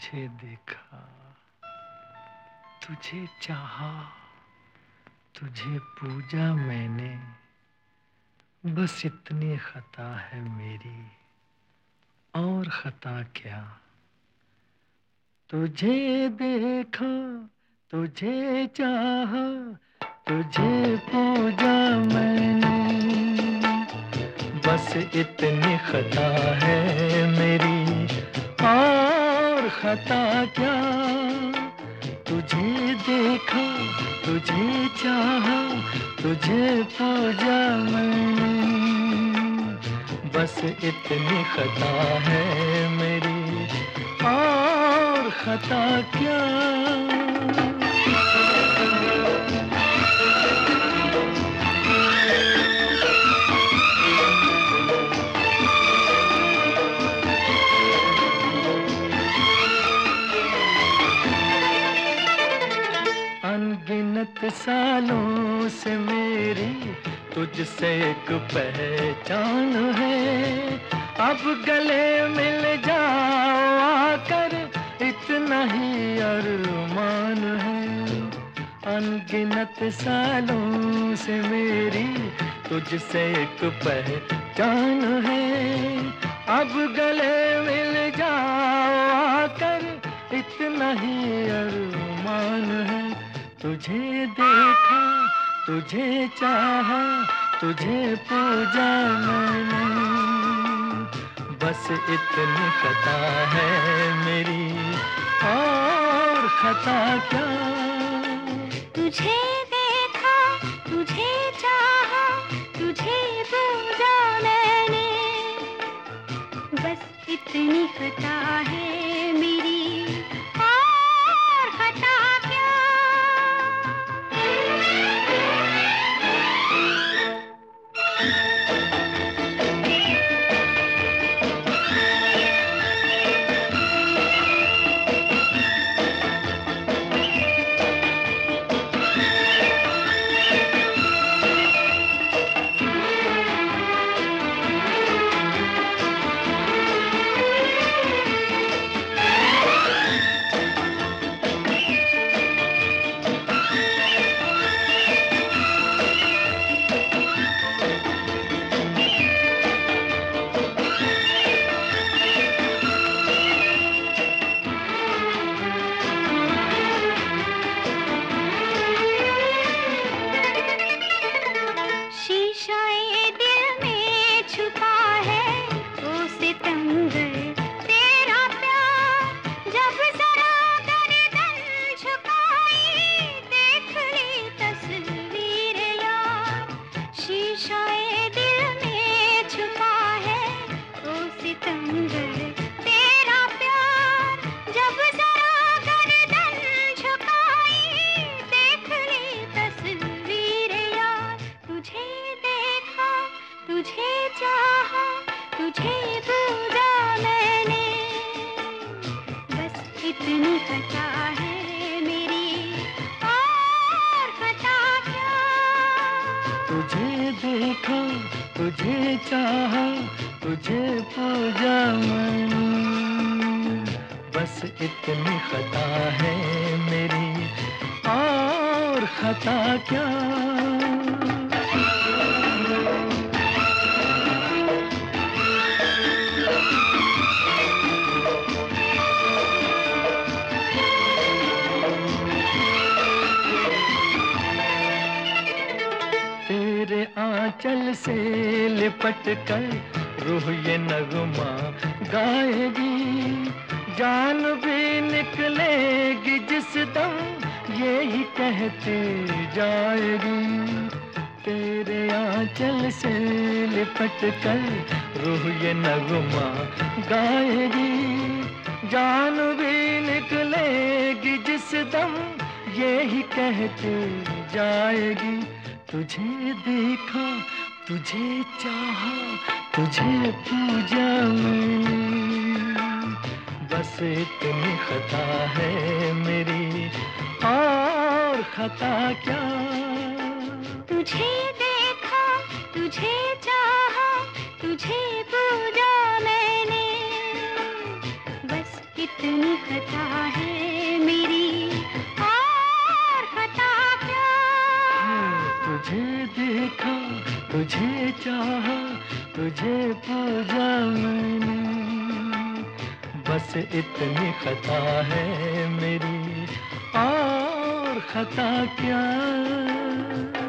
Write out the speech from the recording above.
तुझे देखा, तुझे चाहा, तुझे पूजा मैंने, बस इतनी खता है मेरी, और खता क्या। तुझे देखा, तुझे चाहा, तुझे पूजा मैंने, बस इतनी खता है मेरी, और खता क्या। तुझे देखा, तुझे चाहा, तुझे पूजा मैंने, बस इतनी खता है मेरी, और खता क्या। अनगिनत सालों से मेरी तुझसे एक पहचान है, अब गले मिल जाओ आकर, इतना ही अरमान है। अनगिनत सालों से मेरी तुझसे एक पहचान है, अब गले मिल जाओ आकर, इतना ही अरमान है। तुझे देखा, तुझे चाहा, तुझे पूजा मैंने, बस इतनी खता है मेरी, और खता क्या। तुझे देखा, तुझे चाहा, तुझे पूजा मैंने, बस इतनी खता है मेरी, और खता क्या। शीशाए दिल में छुपा है वो सितमगर तेरा प्यार, जब जरा गर्दन झुकाई देख ली तस्वीर यार। शीशाए दिल में छुपा है वो सितमगर तेरा प्यार, जब जरा गर्दन झुकाई देख ली तस्वीर यार। तुझे देखा, तुझे चाहा, तुझे पूजा मैंने, बस इतनी खता है मेरी, और खता क्या। तुझे देखा, तुझे चाहा, तुझे पूजा मैंने, बस इतनी खता है मेरी, और खता क्या। तेरे आंचल से लिपट कर रूह ये नगमा गाएगी, जान भी निकलेगी जिस दम यही कहती जाएगी। तेरे आंचल से लिपट कर रूह ये नगमा गाएगी, जान भी निकलेगी जिस दम यही कहती जाएगी। तुझे देखा, तुझे चाहा, तुझे पूजा मैंने, बस इतनी खता है मेरी, और खता क्या। तुझे देखा, तुझे चाहा, तुझे पूजा मैंने, बस इतनी इतनी खता है मेरी, और खता क्या। तुझे देखा, तुझे चाहा, तुझे पूजा मैंने, बस इतनी खता है मेरी, और खता क्या।